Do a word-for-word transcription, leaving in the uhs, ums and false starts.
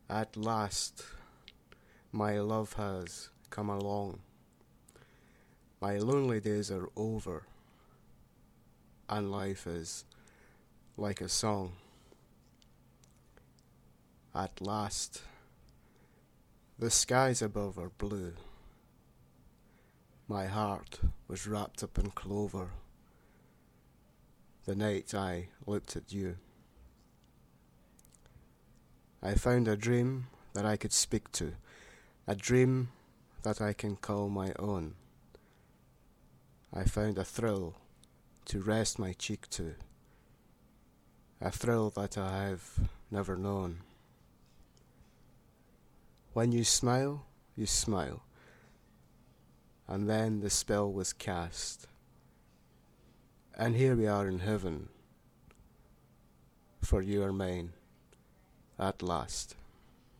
At last, my love has come along. My lonely days are over, and life is like a song. At last, the skies above are blue. My heart was wrapped up in clover the night I looked at you. I found a dream that I could speak to, a dream that I can call my own. I found a thrill to rest my cheek to, a thrill that I have never known. When you smile, you smile, and then the spell was cast, and here we are in heaven, for you are mine at last.